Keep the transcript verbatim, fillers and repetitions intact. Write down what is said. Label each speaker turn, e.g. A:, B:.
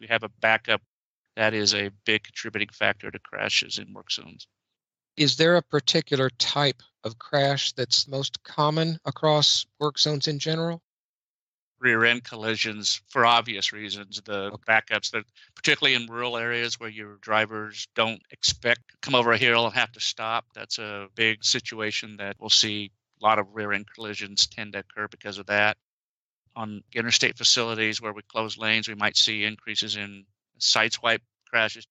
A: we have a backup, that is a big contributing factor to crashes in work zones.
B: Is there a particular type of crash that's most common across work zones in general?
A: Rear end collisions, for obvious reasons, the
B: Okay.
A: backups that, particularly in rural areas where your drivers don't expect to come over a hill and have to stop, that's a big situation that we'll see a lot of rear end collisions tend to occur because of that. On interstate facilities where we close lanes, we might see increases in sideswipe crashes